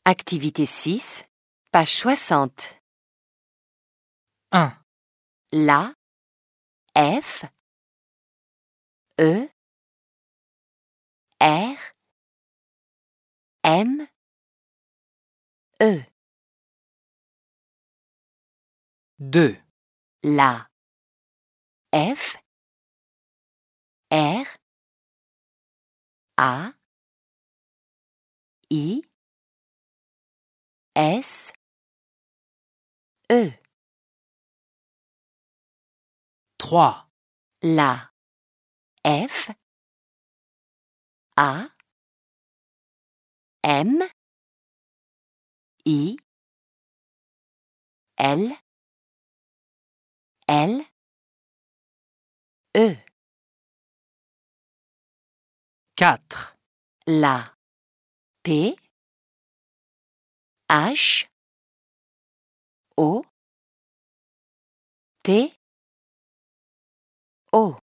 Activité 6, page 60. 1, La, F, E, R, M, E. 2, La, F, R, A, I, S, E. 3, La, F, A, M, I, L, L, E. 4, La, P, H, O, T, O.